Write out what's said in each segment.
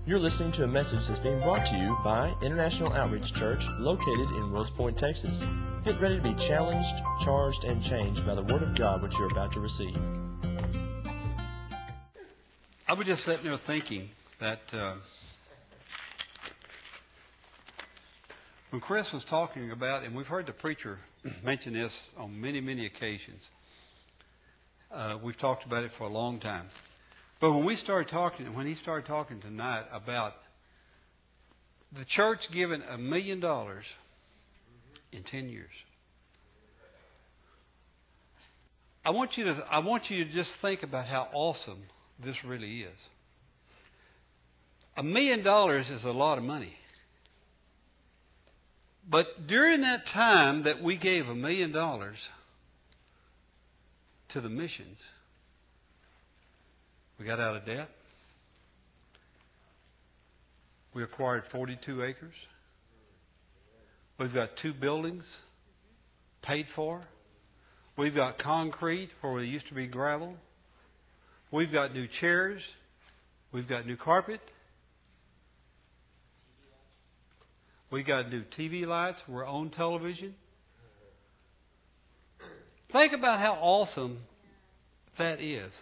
You're listening to a message that's being brought to you by International Outreach Church located in Wills Point, Texas. Get ready to be challenged, charged, and changed by the Word of God which you're about to receive. I was just sitting there thinking that when Chris was talking about, and we've heard the preacher mention this on many, many occasions, we've talked about it for a long time. But when he started talking tonight about the church giving $1 million in 10 years, I want you to just think about how awesome this really is. $1 million is a lot of money. But during that time that we gave $1 million to the missions, we got out of debt. We acquired 42 acres. We've got 2 buildings paid for. We've got concrete where there used to be gravel. We've got new chairs. We've got new carpet. We got new TV lights. We're on television. Think about how awesome that is.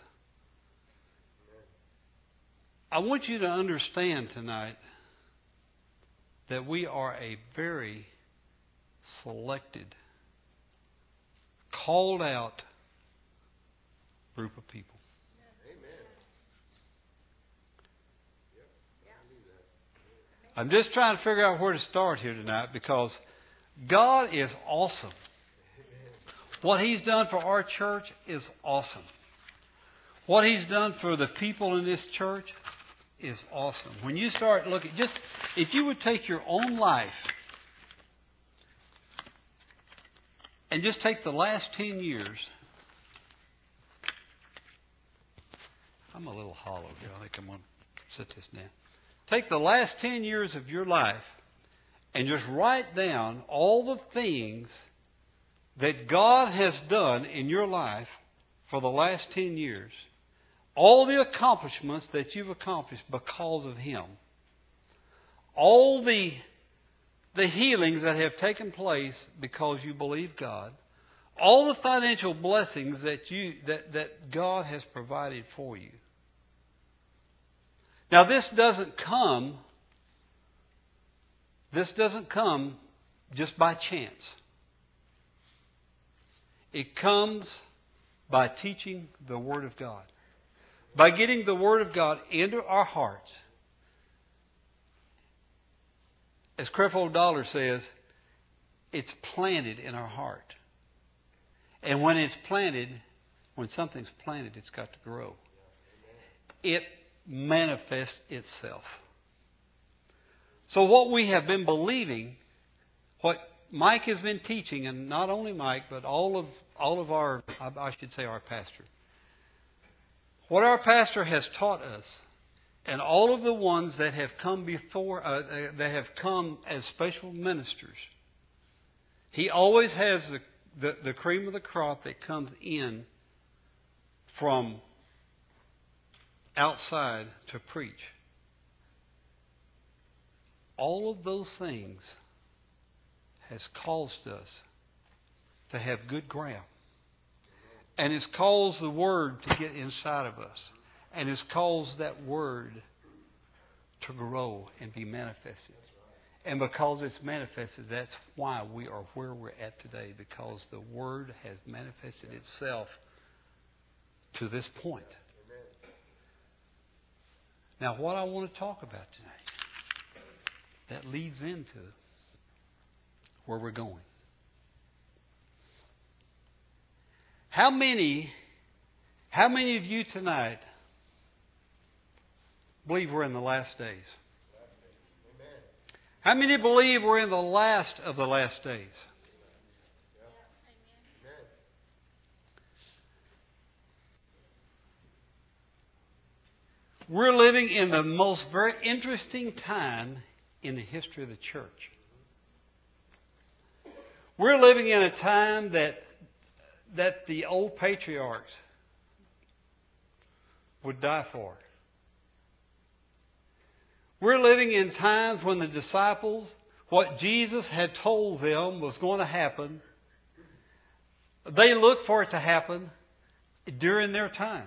I want you to understand tonight that we are a very selected, called out group of people. I'm just trying to figure out where to start here tonight because God is awesome. What He's done for our church is awesome. What He's done for the people in this church is awesome. When you start looking, just if you would take your own life and just take the last 10 years. I'm a little hollow here. I think I'm going to sit this down. Take the last 10 years of your life and just write down all the things that God has done in your life for the last 10 years. All the accomplishments that you've accomplished because of Him. All the healings that have taken place because you believe God. All the financial blessings that God has provided for you. Now this doesn't come just by chance. It comes by teaching the Word of God. By getting the Word of God into our hearts. As Creflo Dollar says, it's planted in our heart. And when it's planted, when something's planted, it's got to grow. It manifests itself. So what we have been believing, what Mike has been teaching, and not only Mike, but all of our, I should say our pastor. What our pastor has taught us, and all of the ones that have come before, that have come as special ministers, he always has the cream of the crop that comes in from outside to preach. All of those things has caused us to have good ground. And it's caused the Word to get inside of us. And it's caused that Word to grow and be manifested. And because it's manifested, that's why we are where we're at today. Because the Word has manifested itself to this point. Now, what I want to talk about tonight, that leads into where we're going. How many of you tonight believe we're in the last days? How many believe we're in the last of the last days? We're living in the most very interesting time in the history of the church. We're living in a time that the old patriarchs would die for. We're living in times when the disciples, what Jesus had told them was going to happen, they looked for it to happen during their time.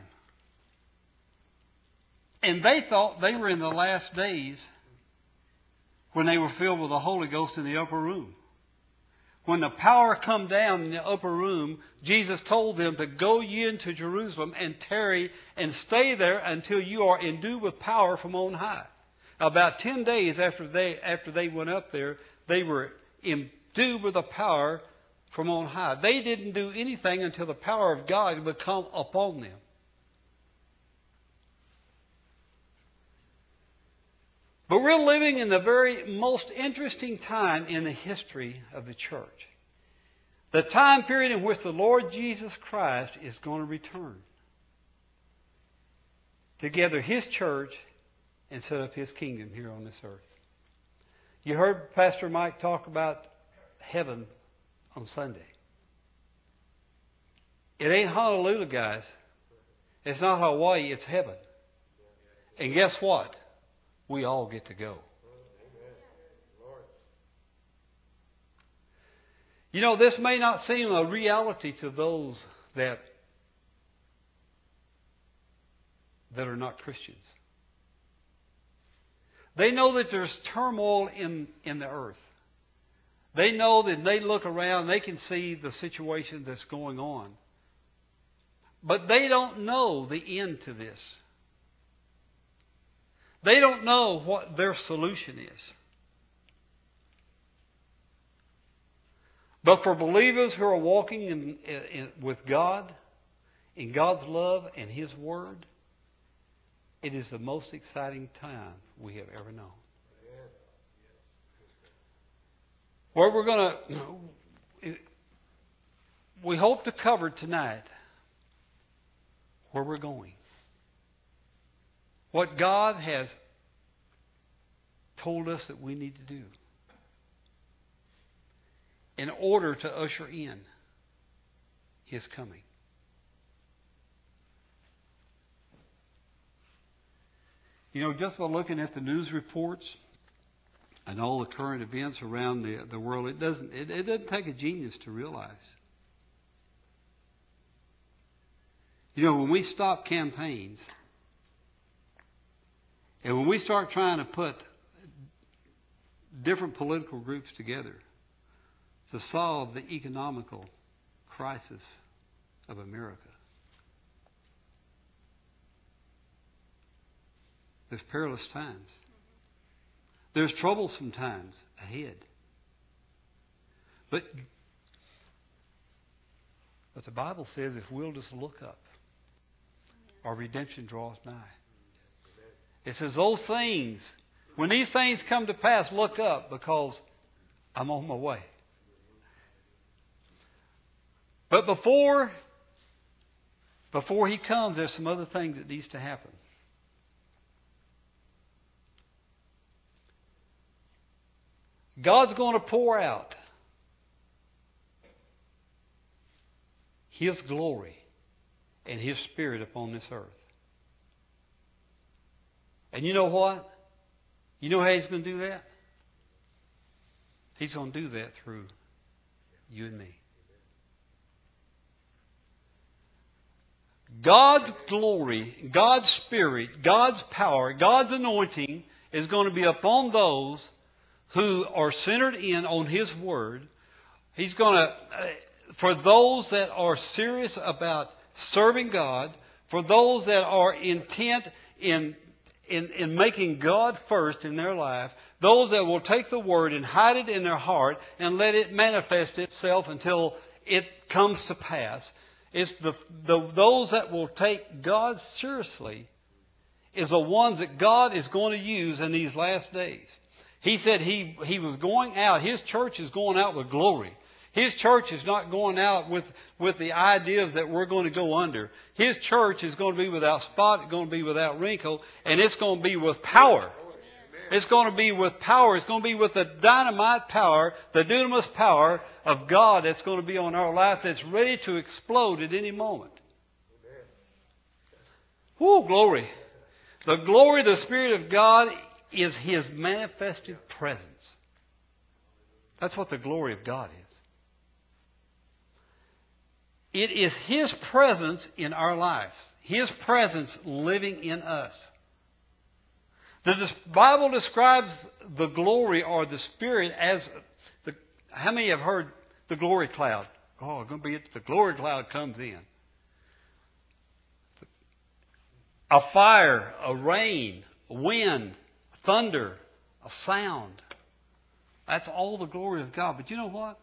And they thought they were in the last days when they were filled with the Holy Ghost in the upper room. When the power come down in the upper room, Jesus told them to go ye into Jerusalem and tarry and stay there until you are endued with power from on high. About 10 days after they went up there, they were endued with the power from on high. They didn't do anything until the power of God would come upon them. But we're living in the very most interesting time in the history of the church. The time period in which the Lord Jesus Christ is going to return to gather His church and set up His kingdom here on this earth. You heard Pastor Mike talk about heaven on Sunday. It ain't Honolulu, guys. It's not Hawaii, it's heaven. And guess what? We all get to go. You know, this may not seem a reality to those that are not Christians. They know that there's turmoil in the earth. They know that they look around, they can see the situation that's going on. But they don't know the end to this. They don't know what their solution is. But for believers who are walking with God, in God's love and His Word, it is the most exciting time we have ever known. What we're going to, we hope to cover tonight where we're going. What God has told us that we need to do in order to usher in His coming. You know, just by looking at the news reports and all the current events around the world, it doesn't take a genius to realize. You know, when we stop campaigns and when we start trying to put different political groups together to solve the economical crisis of America, there's perilous times. There's troublesome times ahead. But the Bible says if we'll just look up, our redemption draws nigh. It says those things, when these things come to pass, look up because I'm on my way. But before He comes, there's some other things that needs to happen. God's going to pour out His glory and His Spirit upon this earth. And you know what? You know how He's going to do that? He's going to do that through you and me. God's glory, God's Spirit, God's power, God's anointing is going to be upon those who are centered in on His Word. He's going to, for those that are serious about serving God, for those that are intent in making God first in their life, those that will take the Word and hide it in their heart and let it manifest itself until it comes to pass. It's those that will take God seriously is the ones that God is going to use in these last days. He said he was going out. His church is going out with glory. His church is not going out with the ideas that we're going to go under. His church is going to be without spot, it's going to be without wrinkle, and it's going to be with power. It's going to be with power. It's going to be with the dynamite power, the dunamis power of God that's going to be on our life that's ready to explode at any moment. Woo, glory. The glory of the Spirit of God is His manifested presence. That's what the glory of God is. It is His presence in our lives. His presence living in us. The Bible describes the glory or the Spirit as how many have heard the glory cloud? Oh, it's going to be the glory cloud comes in. A fire, a rain, a wind, thunder, a sound. That's all the glory of God. But you know what?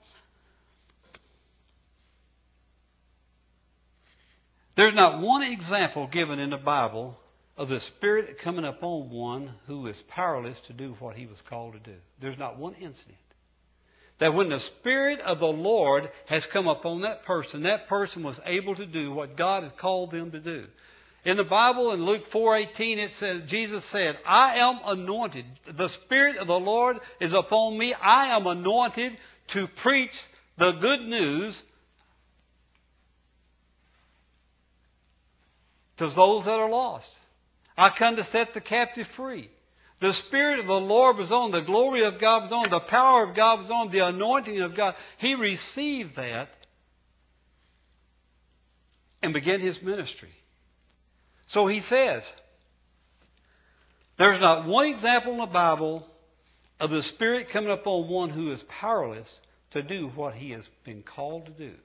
There's not one example given in the Bible of the Spirit coming upon one who is powerless to do what he was called to do. There's not one incident. That when the Spirit of the Lord has come upon that person was able to do what God has called them to do. In the Bible, in Luke 4:18, it says, Jesus said, I am anointed. The Spirit of the Lord is upon me. I am anointed to preach the good news to those that are lost. I come to set the captive free. The Spirit of the Lord was on. The glory of God was on. The power of God was on. The anointing of God. He received that and began His ministry. So He says, there's not one example in the Bible of the Spirit coming upon one who is powerless to do what he has been called to do.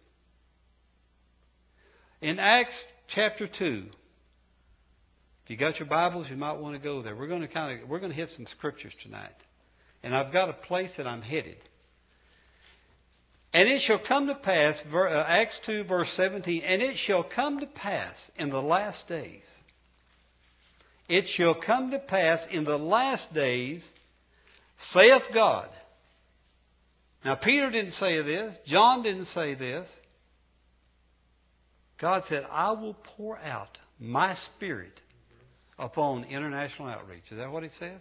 In Acts chapter 2, if you got your Bibles, you might want to go there. We're going to hit some scriptures tonight. And I've got a place that I'm headed. And it shall come to pass, Acts 2 verse 17, and it shall come to pass in the last days. It shall come to pass in the last days, saith God. Now Peter didn't say this. John didn't say this. God said, I will pour out my Spirit upon International Outreach. Is that what it says?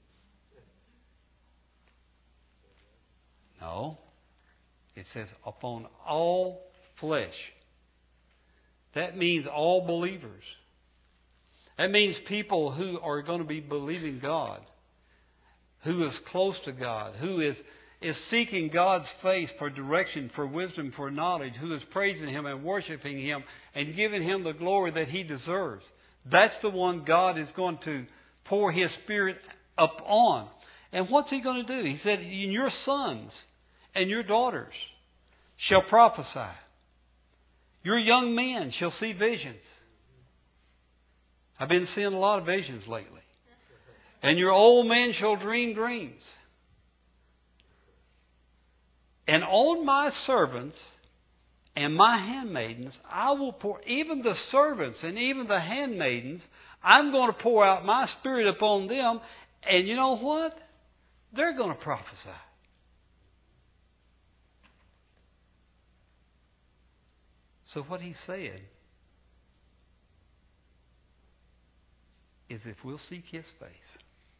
No. It says upon all flesh. That means all believers. That means people who are going to be believing God, who is close to God, who is seeking God's face for direction, for wisdom, for knowledge, who is praising Him and worshiping Him and giving Him the glory that He deserves. That's the one God is going to pour His Spirit upon. And what's He going to do? He said, your sons and your daughters shall prophesy. Your young men shall see visions. I've been seeing a lot of visions lately. And your old men shall dream dreams. And on my servants and my handmaidens, I will pour, even the servants and even the handmaidens, I'm going to pour out my Spirit upon them. And you know what? They're going to prophesy. So what He said is if we'll seek His face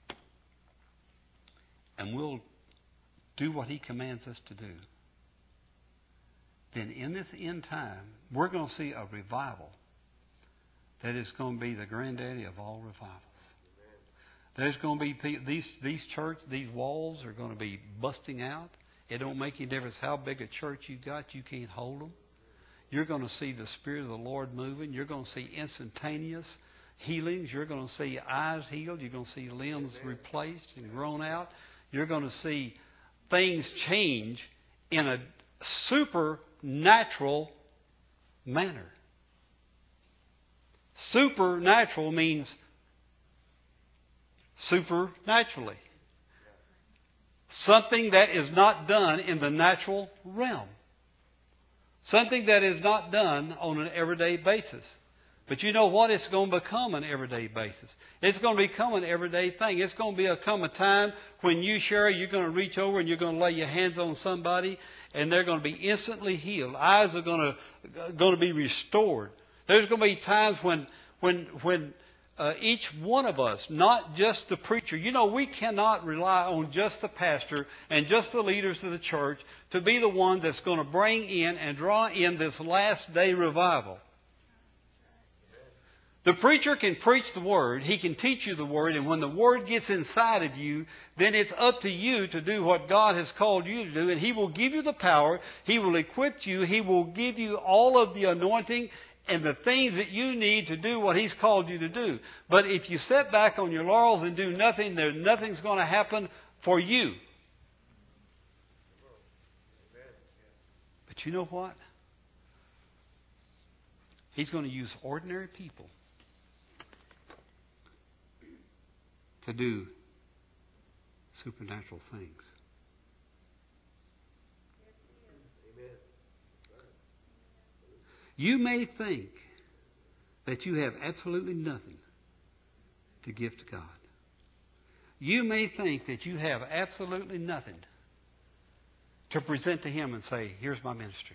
and we'll do what He commands us to do, then in this end time, we're going to see a revival that is going to be the granddaddy of all revivals. There's going to be these walls are going to be busting out. It don't make any difference how big a church you got, you can't hold them. You're going to see the Spirit of the Lord moving. You're going to see instantaneous healings. You're going to see eyes healed. You're going to see limbs replaced and grown out. You're going to see things change in a supernatural manner. Supernatural means supernaturally. Something that is not done in the natural realm. Something that is not done on an everyday basis. But you know what? It's going to become an everyday basis. It's going to become an everyday thing. It's going to come a time when you, Sherry, you're going to reach over and you're going to lay your hands on somebody and they're going to be instantly healed. Eyes are going to be restored. There's going to be times when each one of us, not just the preacher. You know, we cannot rely on just the pastor and just the leaders of the church to be the one that's going to bring in and draw in this last day revival. The preacher can preach the Word. He can teach you the Word. And when the Word gets inside of you, then it's up to you to do what God has called you to do. And He will give you the power. He will equip you. He will give you all of the anointing and the things that you need to do what He's called you to do. But if you sit back on your laurels and do nothing, nothing's going to happen for you. But you know what? He's going to use ordinary people to do supernatural things. You may think that you have absolutely nothing to give to God. You may think that you have absolutely nothing to present to Him and say, here's my ministry.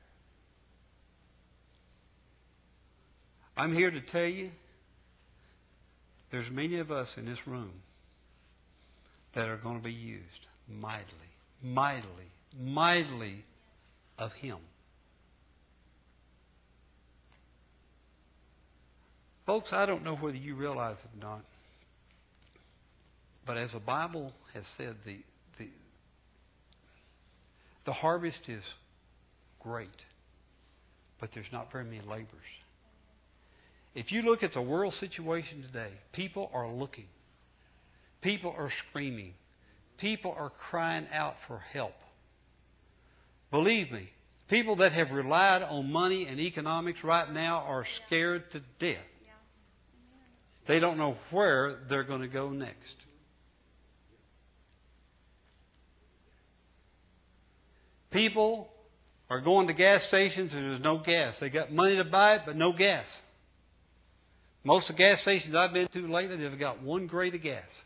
I'm here to tell you, there's many of us in this room that are going to be used mightily of Him. Folks, I don't know whether you realize it or not, but as the Bible has said, the harvest is great, but there's not very many laborers. If you look at the world situation today, people are looking. People are screaming. People are crying out for help. Believe me, people that have relied on money and economics right now are scared to death. They don't know where they're going to go next. People are going to gas stations and there's no gas. They got money to buy it, but no gas. Most of the gas stations I've been to lately, they've got one grade of gas.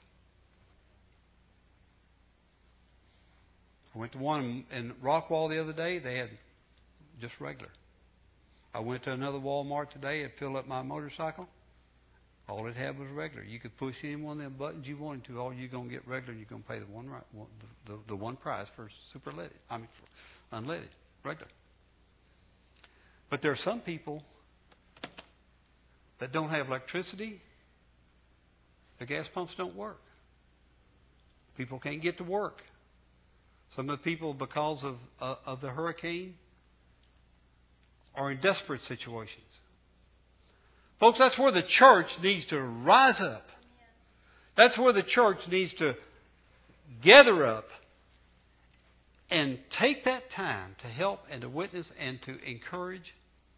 I went to one in Rockwall the other day. They had just regular. I went to another Walmart today and filled up my motorcycle. All it had was regular. You could push any one of them buttons you wanted to. All you're going to get regular, you're going to pay the one price for for unleaded, regular. But there are some people that don't have electricity. The gas pumps don't work. People can't get to work. Some of the people, because of the hurricane, are in desperate situations. Folks, that's where the church needs to rise up. That's where the church needs to gather up and take that time to help and to witness and to encourage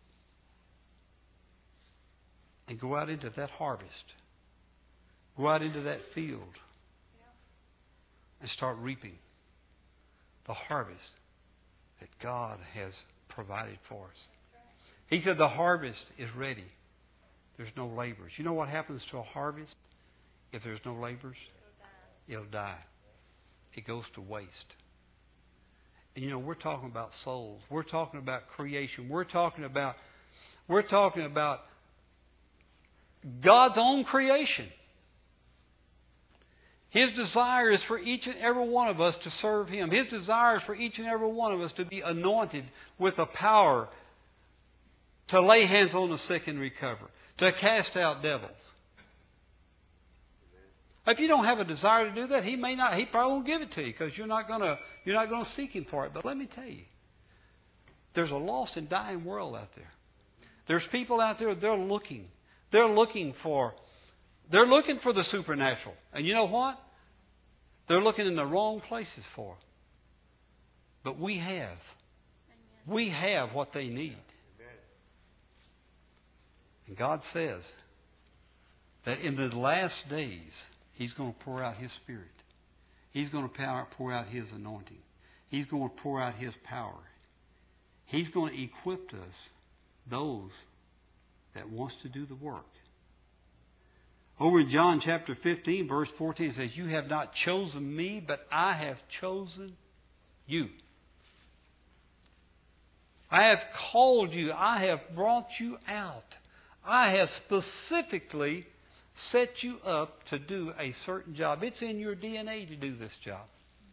and go out into that harvest. Go out into that field and start reaping the harvest that God has provided for us. He said the harvest is ready. There's no laborers. You know what happens to a harvest if there's no laborers? It'll die. It goes to waste. And you know, we're talking about souls. We're talking about creation. We're talking about God's own creation. His desire is for each and every one of us to serve Him. His desire is for each and every one of us to be anointed with the power to lay hands on the sick and recover, to cast out devils. If you don't have a desire to do that, He probably won't give it to you because you're not going to seek Him for it. But let me tell you, there's a lost and dying world out there. There's people out there, they're looking for the supernatural. And you know what? They're looking in the wrong places for it. But we have what they need. And God says that in the last days, He's going to pour out His Spirit. He's going to pour out His anointing. He's going to pour out His power. He's going to equip us, those that wants to do the work. Over in John chapter 15, verse 14, it says, "You have not chosen me, but I have chosen you. I have called you. I have brought you out. I have specifically set you up to do a certain job. It's in your DNA to do this job.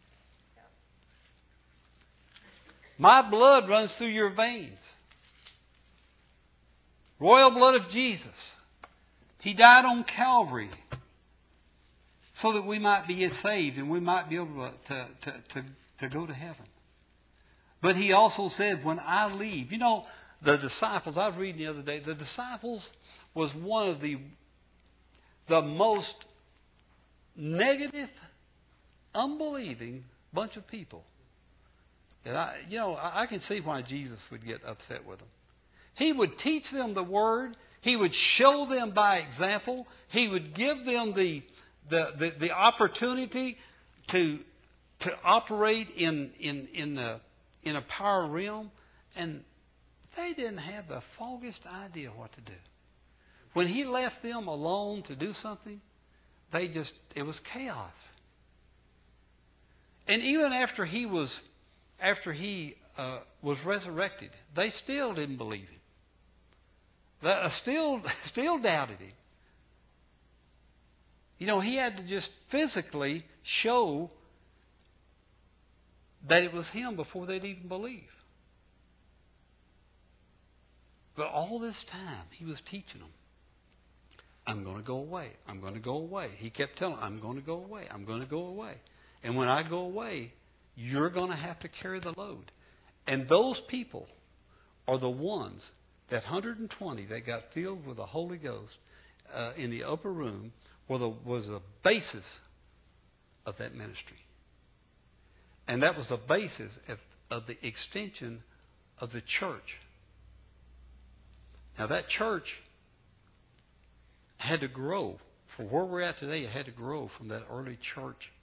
My blood runs through your veins. Royal blood of Jesus. He died on Calvary so that we might be saved and we might be able to go to heaven. But he also said, when I leave, the disciples, I was reading the other day, the disciples was one of the most negative, unbelieving bunch of people. And I can see why Jesus would get upset with them. He would teach them the Word. He would show them by example. He would give them the opportunity to operate in a power realm, and they didn't have the foggiest idea what to do. When he left them alone to do something, it was chaos. And even after he was resurrected, they still didn't believe him. They still doubted him. He had to just physically show that it was him before they'd even believe. But all this time, he was teaching them, I'm going to go away. I'm going to go away. He kept telling them, I'm going to go away. I'm going to go away. And when I go away, you're going to have to carry the load. And those people are the ones, that 120 that got filled with the Holy Ghost in the upper room, was the basis of that ministry. And that was the basis of the extension of the church. Now that church had to grow. For where we're at today, it had to grow from that early church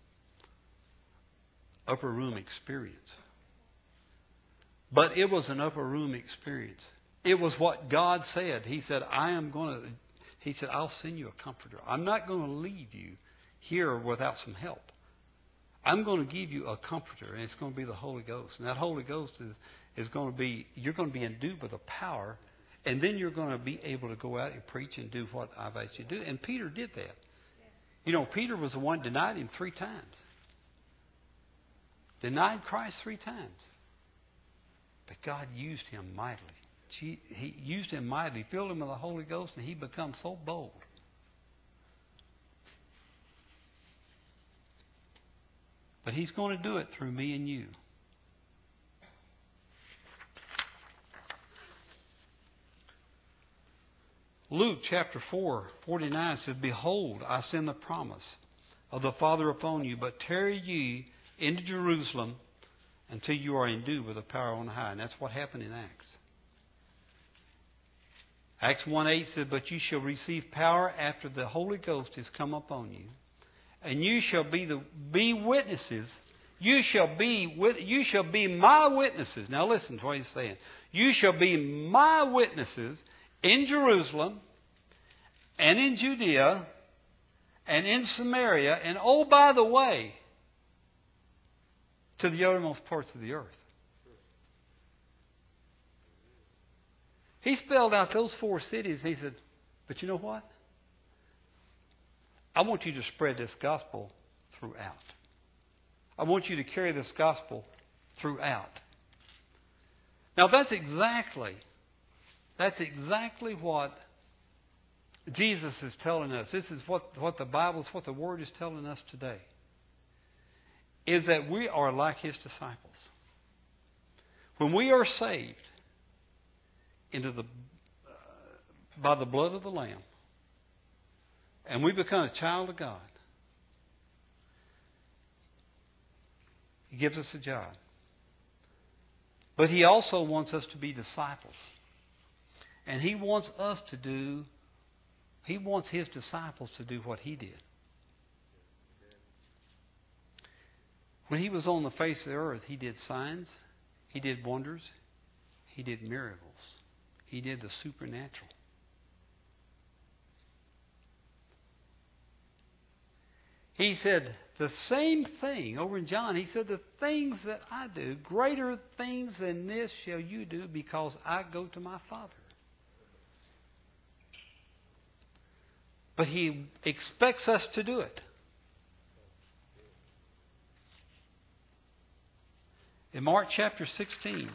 upper room experience. But it was an upper room experience. It was what God said. He said, I'll send you a comforter. I'm not going to leave you here without some help. I'm going to give you a comforter, and it's going to be the Holy Ghost. And that Holy Ghost is going to be, you're going to be endued with the power, and then you're going to be able to go out and preach and do what I've asked you to do. And Peter did that. Peter was the one who denied him 3 times. Denied Christ 3 times. But God used him mightily. He used him mightily, filled him with the Holy Ghost, and he became so bold. But he's going to do it through me and you. Luke chapter 4:49 says, Behold, I send the promise of the Father upon you, but tarry ye into Jerusalem until you are endued with the power on high. And that's what happened in Acts. Acts 1:8 says, But you shall receive power after the Holy Ghost is come upon you, and you shall be witnesses. You shall be my witnesses. Now listen to what he's saying. You shall be my witnesses in Jerusalem and in Judea and in Samaria, and oh, by the way, to the uttermost parts of the earth. He spelled out those 4 cities. He said, but you know what? I want you to spread this gospel throughout. I want you to carry this gospel throughout. Now that's exactly what Jesus is telling us. This is what the Bible, what the Word is telling us today. Is that we are like His disciples. When we are saved by the blood of the Lamb, and we become a child of God, He gives us a job. But He also wants us to be disciples. And He wants His disciples to do what He did. When He was on the face of the earth, He did signs, He did wonders, He did miracles. He did the supernatural. He said the same thing over in John. He said, the things that I do, greater things than this shall you do, because I go to my Father. But He expects us to do it. In Mark chapter 16,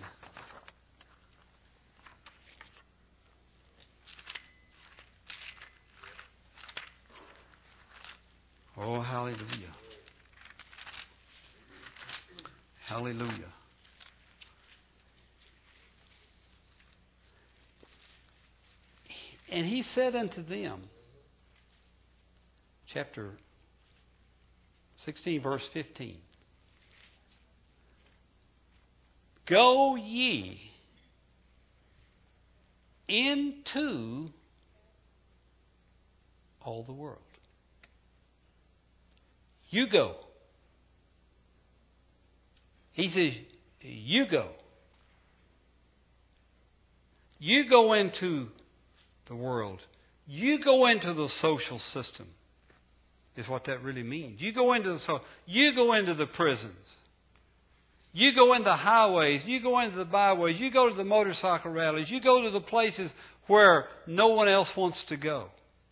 Oh, hallelujah. Hallelujah. And he said unto them, chapter 16, verse 15, go ye into all the world. You go. He says, you go. You go into the world. You go into the social system, is what that really means. You go into the prisons. You go into the highways. You go into the byways. You go to the motorcycle rallies. You go to the places where no one else wants to go.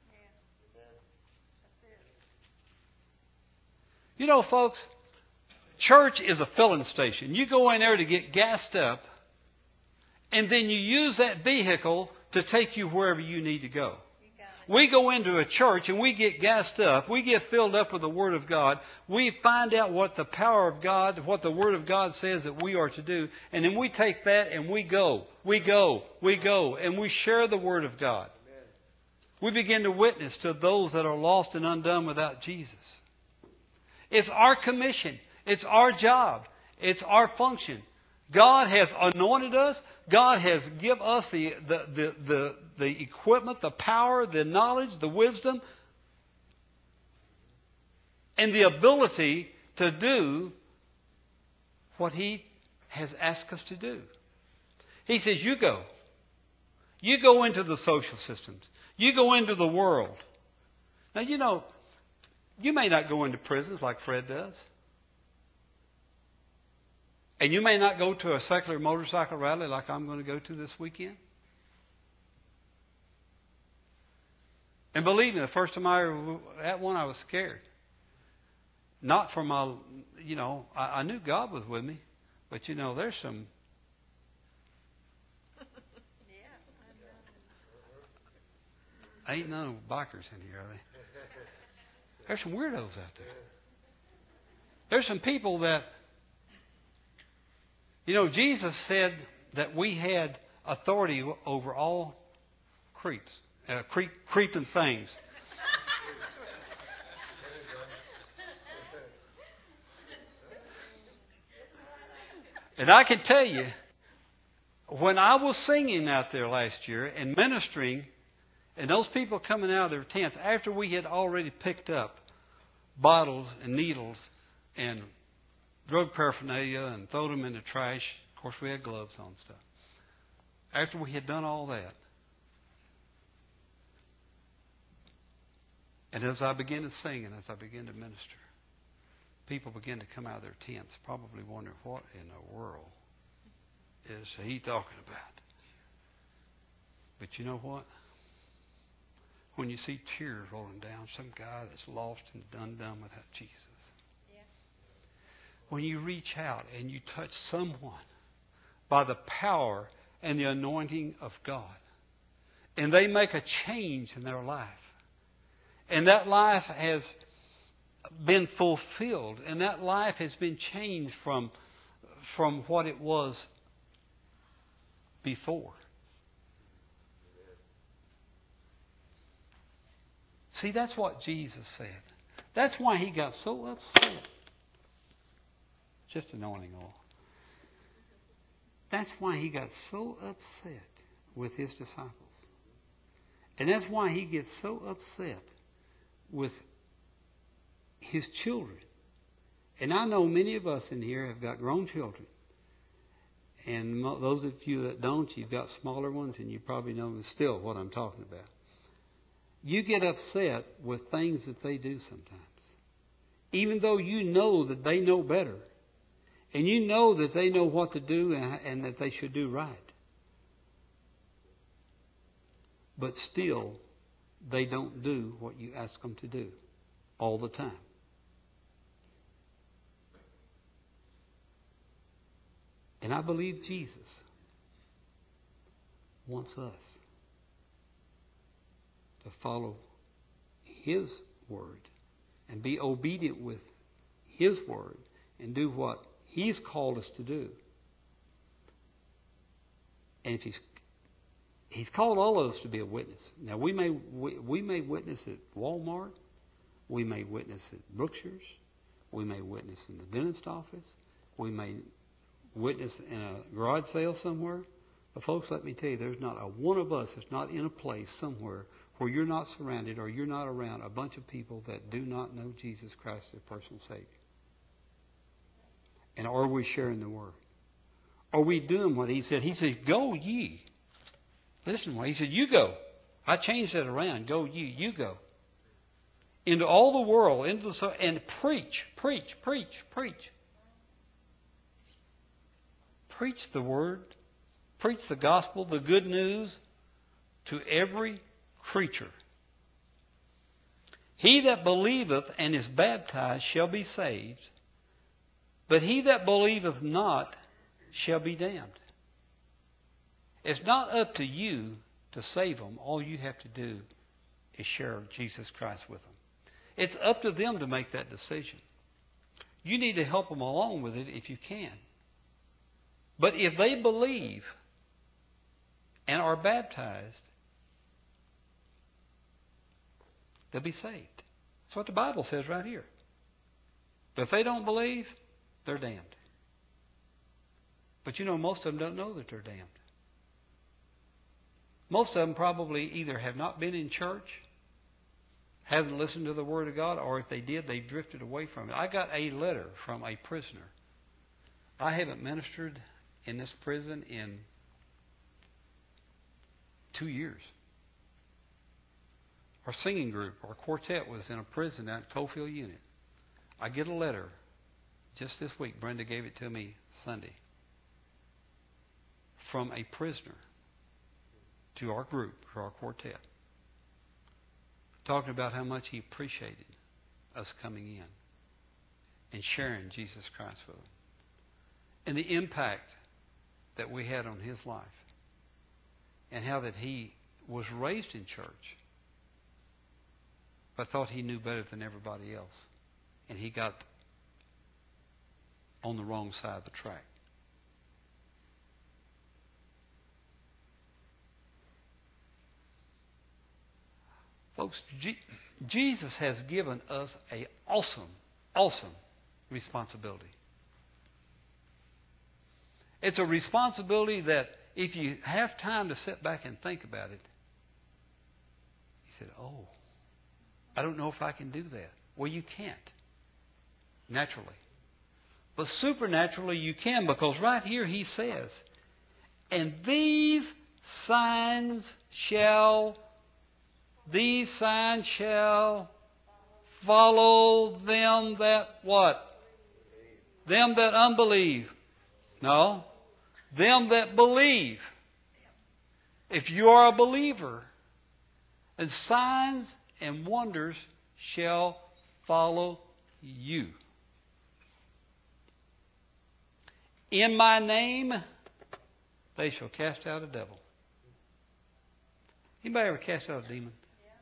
You know, folks, church is a filling station. You go in there to get gassed up, and then you use that vehicle to take you wherever you need to go. We go into a church and we get gassed up. We get filled up with the Word of God. We find out what the power of God, what the Word of God says that we are to do. And then we take that and we go. We go. We go. And we share the Word of God. We begin to witness to those that are lost and undone without Jesus. It's our commission. It's our job. It's our function. God has anointed us. God has given us the equipment, the power, the knowledge, the wisdom, and the ability to do what He has asked us to do. He says, you go. You go into the social systems. You go into the world. Now, you know, you may not go into prisons like Fred does. And you may not go to a secular motorcycle rally like I'm going to go to this weekend. And believe me, the first time I was at one, I was scared. Not for my, you know, I knew God was with me. But, you know, there's some... Ain't no bikers in here, are they? There's some weirdos out there. There's some people that... You know, Jesus said that we had authority over all creeps, creeping things. And I can tell you, when I was singing out there last year and ministering, and those people coming out of their tents, after we had already picked up bottles and needles and drug paraphernalia and thrown them in the trash. Of course, we had gloves on and stuff. After we had done all that, and as I began to sing and as I began to minister, people began to come out of their tents, probably wondering, what in the world is he talking about? But you know what? When you see tears rolling down, some guy that's lost and undone without Jesus. Yeah. When you reach out and you touch someone by the power and the anointing of God, and they make a change in their life, and that life has been fulfilled, and that life has been changed from what it was before. See, that's what Jesus said. That's why he got so upset. Just anointing oil. That's why he got so upset with his disciples. And that's why he gets so upset with his children. And I know many of us in here have got grown children. And those of you that don't, you've got smaller ones, and you probably know still what I'm talking about. You get upset with things that they do sometimes. Even though you know that they know better. And you know that they know what to do and that they should do right. But still, they don't do what you ask them to do all the time. And I believe Jesus wants us to follow His word and be obedient with His Word and do what He's called us to do. And if He's called all of us to be a witness. Now, we may witness at Walmart. We may witness at Brookshire's. We may witness in the dentist office. We may witness in a garage sale somewhere. But folks, let me tell you, there's not a one of us that's not in a place somewhere where you're not surrounded or you're not around a bunch of people that do not know Jesus Christ as their personal Savior. And are we sharing the Word? Are we doing what He said? He said, go ye. Listen, He said, you go. I changed that around. Go ye. You go. Into all the world, and preach, preach, preach, preach. Preach the Word. Preach the gospel, the good news, to every creature. He that believeth and is baptized shall be saved, but he that believeth not shall be damned. It's not up to you to save them. All you have to do is share Jesus Christ with them. It's up to them to make that decision. You need to help them along with it if you can. But if they believe and are baptized, they'll be saved. That's what the Bible says right here. But if they don't believe, they're damned. But you know, most of them don't know that they're damned. Most of them probably either have not been in church, hasn't listened to the Word of God, or if they did, they drifted away from it. I got a letter from a prisoner. I haven't ministered in this prison in 2 years. Our singing group, our quartet, was in a prison down at Cofield Unit. I get a letter just this week. Brenda gave it to me Sunday. From a prisoner to our group, to our quartet, talking about how much he appreciated us coming in and sharing Jesus Christ with him, and the impact that we had on his life, and how that he was raised in church but thought he knew better than everybody else, and he got on the wrong side of the track. Folks, Jesus has given us an awesome, awesome responsibility. It's a responsibility that if you have time to sit back and think about it, he said, oh, I don't know if I can do that. Well, you can't, naturally. But supernaturally you can, because right here he says, and these signs shall follow them that what? Them that unbelieve. No. Them that believe. If you are a believer, and signs and wonders shall follow you. In my name, they shall cast out a devil. Anybody ever cast out a demon?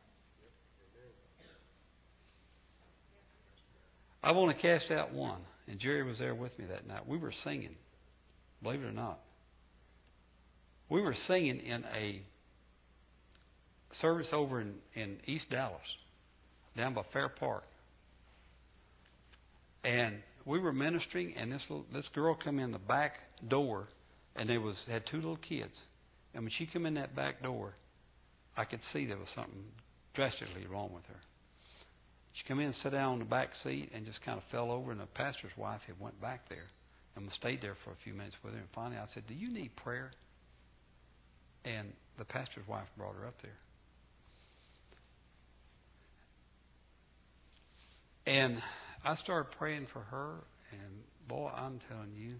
I want to cast out one. And Jerry was there with me that night. We were singing, believe it or not. We were singing in a service over in East Dallas, down by Fair Park. And we were ministering, and this girl come in the back door, and had two little kids. And when she come in that back door, I could see there was something drastically wrong with her. She come in and sat down on the back seat and just kind of fell over, and the pastor's wife had went back there and stayed there for a few minutes with her. And finally I said, do you need prayer? And the pastor's wife brought her up there. And I started praying for her, and boy, I'm telling you,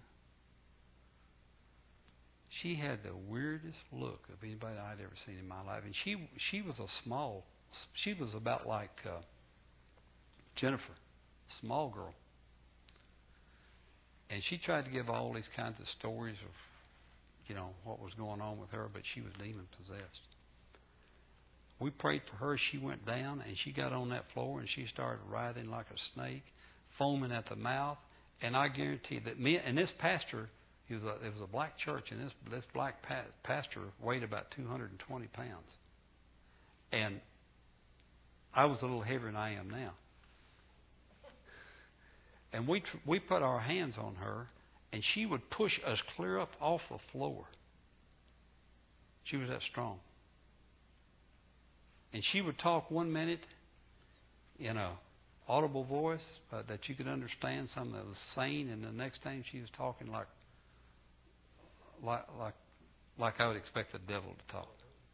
she had the weirdest look of anybody I'd ever seen in my life. And she was about like Jennifer, small girl. And she tried to give all these kinds of stories of, what was going on with her, but she was demon possessed. We prayed for her. She went down, and she got on that floor, and she started writhing like a snake, foaming at the mouth. And I guarantee that me and this pastor, it was a black church, and this black pastor weighed about 220 pounds. And I was a little heavier than I am now. And we put our hands on her, and she would push us clear up off the floor. She was that strong. And she would talk 1 minute in a audible voice that you could understand something that was sane, and the next time she was talking like I would expect the devil to talk.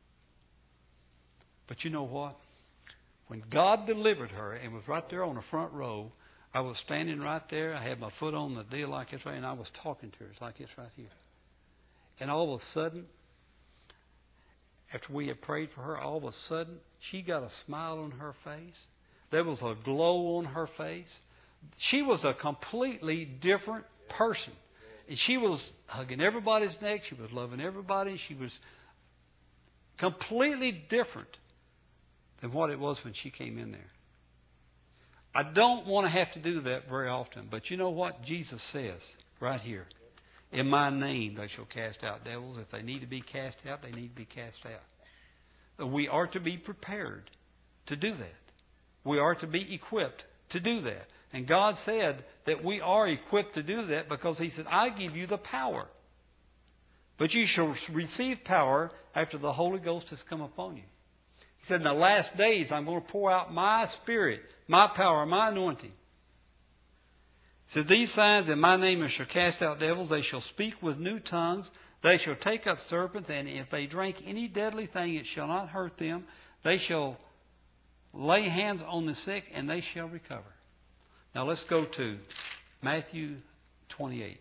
But you know what? When God delivered her and was right there on the front row, I was standing right there. I had my foot on the deal like this right, and I was talking to her. It's like this right here. And all of a sudden, after we had prayed for her, all of a sudden, she got a smile on her face. There was a glow on her face. She was a completely different person. And she was hugging everybody's neck. She was loving everybody. She was completely different than what it was when she came in there. I don't want to have to do that very often. But you know what Jesus says right here? In my name they shall cast out devils. If they need to be cast out, they need to be cast out. We are to be prepared to do that. We are to be equipped to do that. And God said that we are equipped to do that because He said, I give you the power. But you shall receive power after the Holy Ghost has come upon you. He said, in the last days I'm going to pour out my Spirit, my power, my anointing. He said, these signs in my name shall cast out devils. They shall speak with new tongues. They shall take up serpents. And if they drink any deadly thing, it shall not hurt them. They shall lay hands on the sick, and they shall recover. Now let's go to Matthew 28.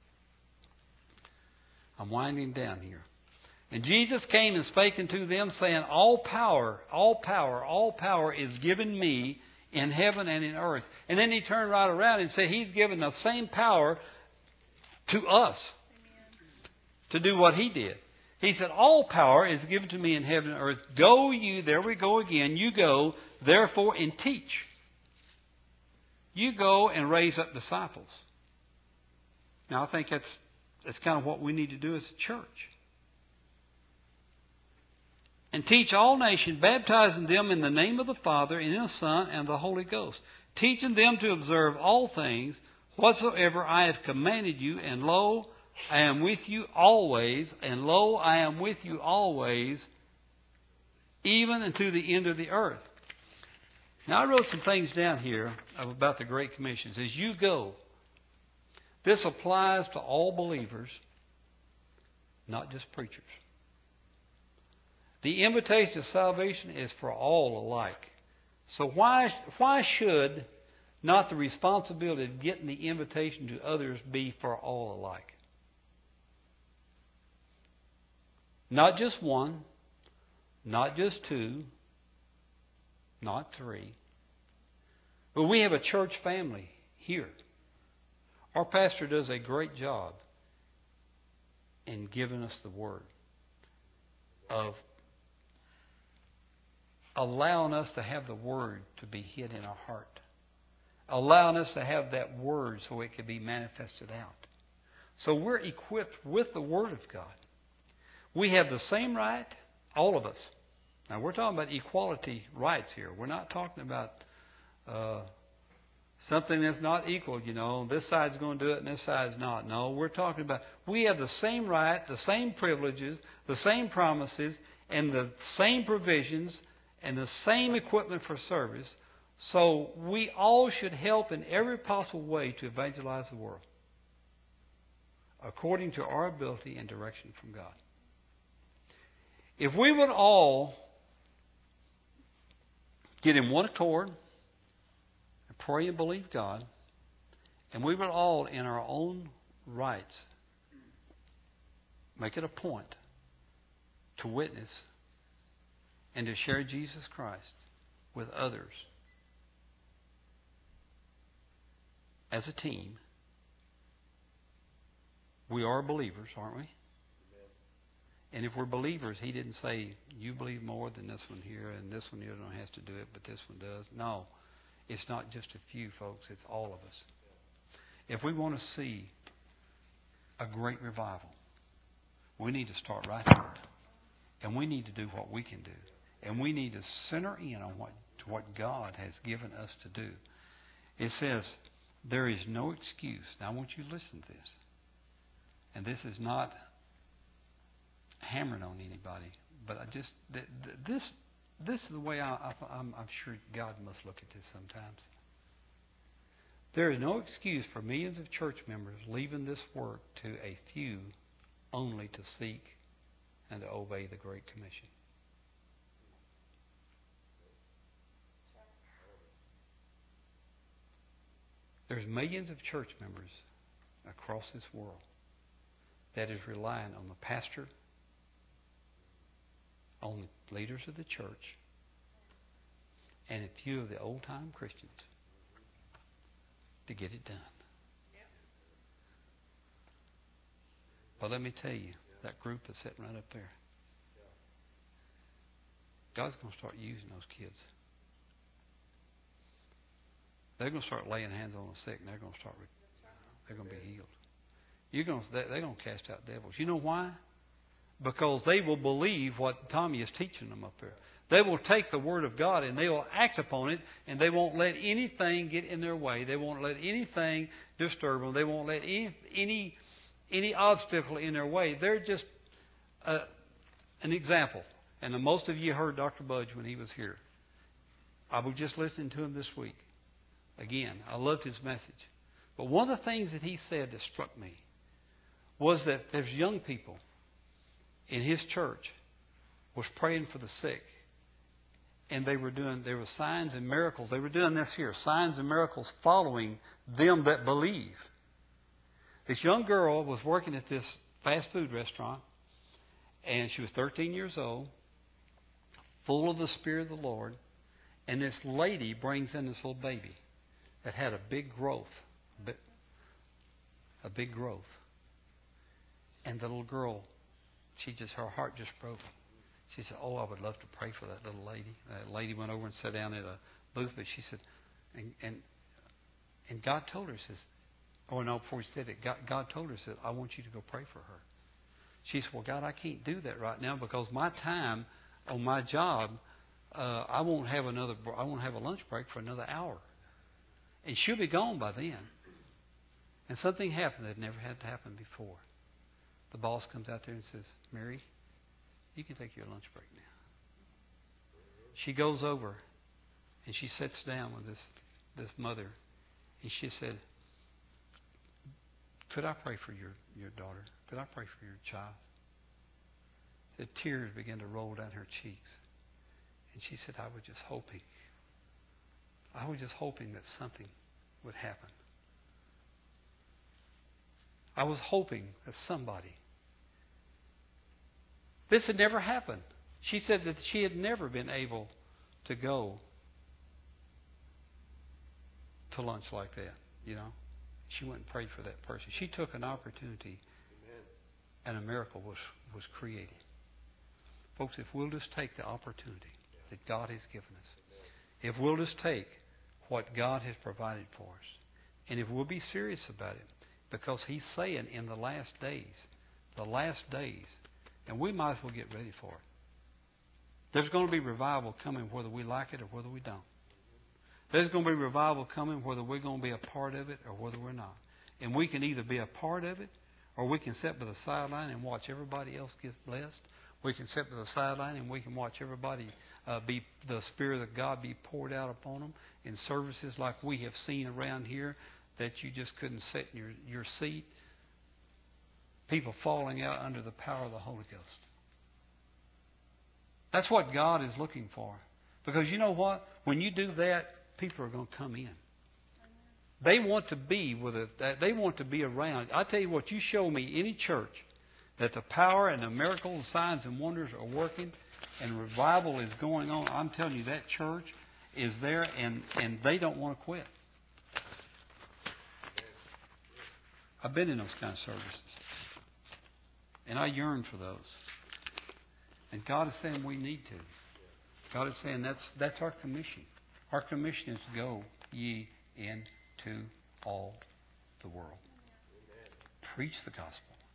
I'm winding down here. And Jesus came and spake unto them, saying, all power is given me in heaven and in earth. And then He turned right around and said He's given the same power to us to do what He did. He said, all power is given to me in heaven and earth. Go you, there we go again, you go, therefore, and teach. You go and raise up disciples. Now, I think that's kind of what we need to do as a church. And teach all nations, baptizing them in the name of the Father, and in the Son, and the Holy Ghost, teaching them to observe all things whatsoever I have commanded you, and lo, I am with you always, and lo, I am with you always, even unto the end of the earth. Now, I wrote some things down here about the Great Commission. It says, you go. This applies to all believers, not just preachers. The invitation to salvation is for all alike. So why should not the responsibility of getting the invitation to others be for all alike? Not just one, not just two, not three. But we have a church family here. Our pastor does a great job in giving us the word, of allowing us to have the word to be hid in our heart, allowing us to have that word so it can be manifested out. So we're equipped with the word of God. We have the same right, all of us. Now, we're talking about equality rights here. We're not talking about something that's not equal, this side's going to do it and this side's not. No, we're talking about we have the same right, the same privileges, the same promises, and the same provisions, and the same equipment for service. So we all should help in every possible way to evangelize the world, according to our ability and direction from God. If we would all get in one accord and pray and believe God, and we would all, in our own rights, make it a point to witness and to share Jesus Christ with others as a team. We are believers, aren't we? And if we're believers, he didn't say, you believe more than this one here, and this one here don't have to do it, but this one does. No, it's not just a few, folks. It's all of us. If we want to see a great revival, we need to start right here. And we need to do what we can do. And we need to center in on what God has given us to do. It says, there is no excuse. Now, I want you to listen to this. And this is not hammering on anybody, but this is the way I'm sure God must look at this sometimes. There is no excuse for millions of church members leaving this work to a few only to seek and to obey the Great Commission. There's millions of church members across this world that is relying on the pastor, on the leaders of the church, and a few of the old-time Christians to get it done. But let me tell you, that group that's sitting right up there, God's going to start using those kids. They're going to start laying hands on the sick, and they're going to be healed. They're going to cast out devils. You know why? Because they will believe what Tommy is teaching them up there. They will take the Word of God and they will act upon it, and they won't let anything get in their way. They won't let anything disturb them. They won't let any obstacle in their way. They're just an example. And most of you heard Dr. Budge when he was here. I was just listening to him this week. Again, I loved his message. But one of the things that he said that struck me was that there's young people in his church was praying for the sick. And there were signs and miracles. They were doing this here, signs and miracles following them that believe. This young girl was working at this fast food restaurant, and she was 13 years old, full of the Spirit of the Lord, and this lady brings in this little baby that had a big growth. And the little girl, her heart just broke. She said, oh, I would love to pray for that little lady. That lady went over and sat down at a booth, but she said, and God told her, says, oh no, before he said it, God told her, said, I want you to go pray for her. She said, well, God, I can't do that right now because my time on my job, I won't have a lunch break for another hour. And she'll be gone by then. And something happened that never had to happen before. The boss comes out there and says, Mary, you can take your lunch break now. She goes over and she sits down with this mother, and she said, could I pray for your daughter? Could I pray for your child? The tears began to roll down her cheeks. And she said, I was just hoping that something would happen. I was hoping that somebody. This had never happened. She said that she had never been able to go to lunch like that, you know. She went and prayed for that person. She took an opportunity, and a miracle was created. Folks, if we'll just take the opportunity that God has given us, if we'll just take what God has provided for us, and if we'll be serious about it, because he's saying in the last days, and we might as well get ready for it. There's going to be revival coming whether we like it or whether we don't. There's going to be revival coming whether we're going to be a part of it or whether we're not. And we can either be a part of it, or we can sit by the sideline and watch everybody else get blessed. We can sit by the sideline and we can watch everybody the Spirit of God be poured out upon them in services like we have seen around here that you just couldn't sit in your seat. People falling out under the power of the Holy Ghost. That's what God is looking for. Because you know what? When you do that, people are going to come in. They want to be with it. They want to be around. I tell you what, you show me any church that the power and the miracles, signs and wonders are working and revival is going on. I'm telling you, that church is there and they don't want to quit. I've been in those kind of services. And I yearn for those. And God is saying we need to. God is saying that's our commission. Our commission is to go ye into all the world. Preach the gospel.